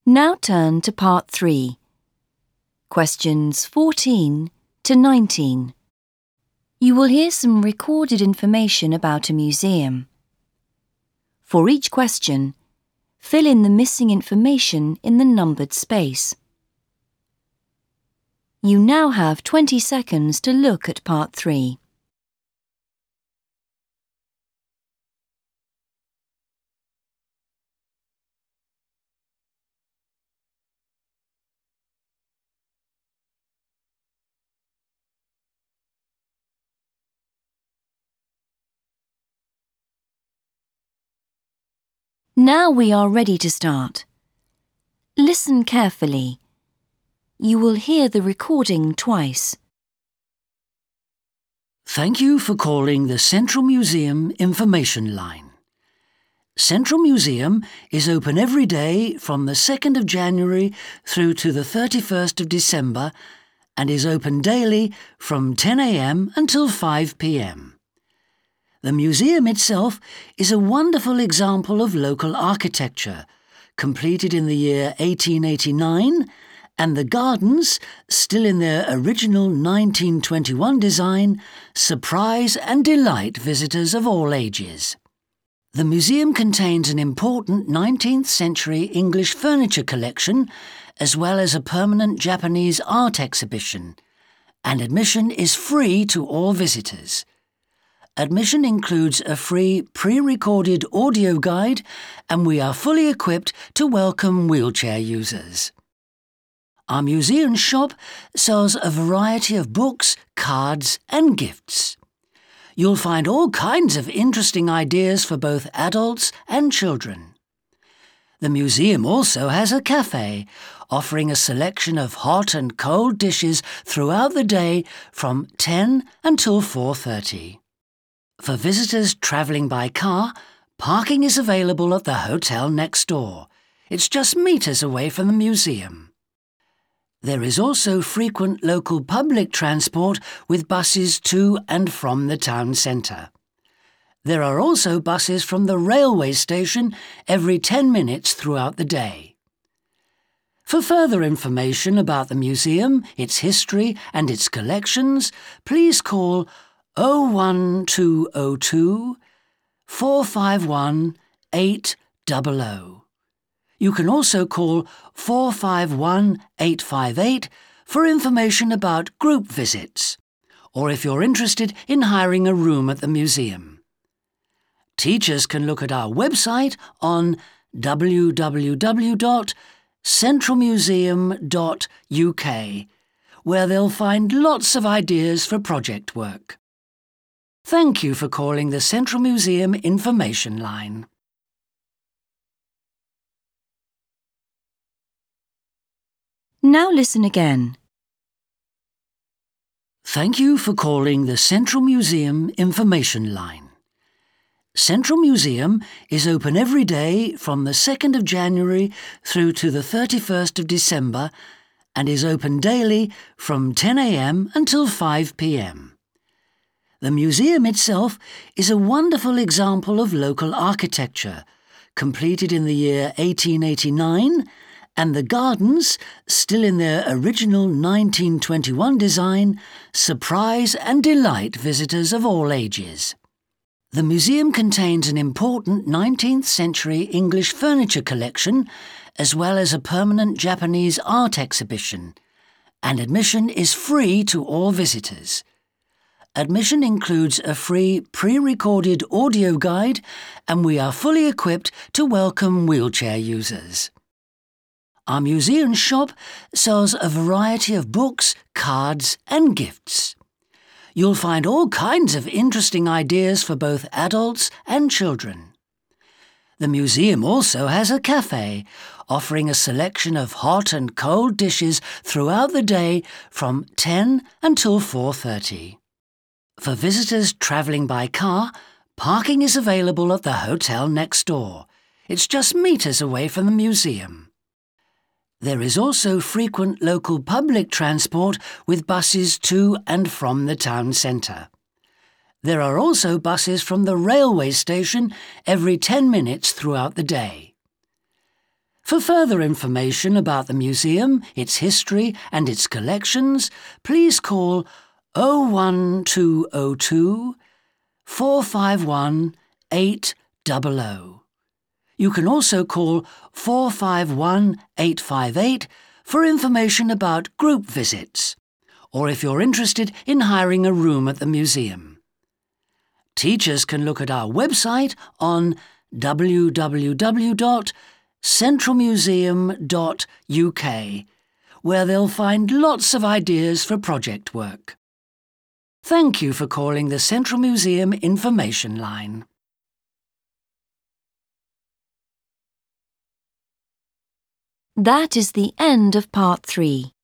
Now turn to Part 3. Questions 14 to 19. You will hear some recorded information about a museum. For each question, fill in the missing information in the numbered space. You now have 20 seconds to look at Part 3. Now we are ready to start. Listen carefully. You will hear the recording twice. Thank you for calling the Central Museum Information Line. Central Museum is open every day from the 2nd of January through to the 31st of December and is open daily from 10 a.m. until 5 p.m. The museum itself is a wonderful example of local architecture, completed in the year 1889, and the gardens, still in their original 1921 design, surprise and delight visitors of all ages. The museum contains an important 19th century English furniture collection, as well as a permanent Japanese art exhibition, and admission is free to all visitors. Admission includes a free pre-recorded audio guide, and we are fully equipped to welcome wheelchair users. Our museum shop sells a variety of books, cards and gifts. You'll find all kinds of interesting ideas for both adults and children. The museum also has a cafe, offering a selection of hot and cold dishes throughout the day from 10 until 4:30. For visitors travelling by car, parking is available at the hotel next door. It's just meters away from the museum. There is also frequent local public transport with buses to and from the town centre. There are also buses from the railway station every 10 minutes throughout the day. For further information about the museum, its history and its collections, please call 01202 451 800. You can also call 451 858 for information about group visits, or if you're interested in hiring a room at the museum. Teachers can look at our website on www.centralmuseum.uk, where they'll find lots of ideas for project work. Thank you for calling the Central Museum Information Line. Now listen again. Thank you for calling the Central Museum Information Line. Central Museum is open every day from the 2nd of January through to the 31st of December and is open daily from 10 a.m. until 5 p.m. The museum itself is a wonderful example of local architecture, completed in the year 1889, and the gardens, still in their original 1921 design, surprise and delight visitors of all ages. The museum contains an important 19th century English furniture collection, as well as a permanent Japanese art exhibition, and admission is free to all visitors. Admission includes a free pre-recorded audio guide, and we are fully equipped to welcome wheelchair users. Our museum shop sells a variety of books, cards and gifts. You'll find all kinds of interesting ideas for both adults and children. The museum also has a cafe, offering a selection of hot and cold dishes throughout the day from 10 until 4:30. For visitors travelling by car, parking is available at the hotel next door. It's just meters away from the museum. There is also frequent local public transport with buses to and from the town centre. There are also buses from the railway station every 10 minutes throughout the day. For further information about the museum, its history and its collections, please call 01202 451 800. You can also call 451 858 for information about group visits, or if you're interested in hiring a room at the museum. Teachers can look at our website on www.centralmuseum.uk, where they'll find lots of ideas for project work. Thank you for calling the Central Museum Information Line. That is the end of Part 3.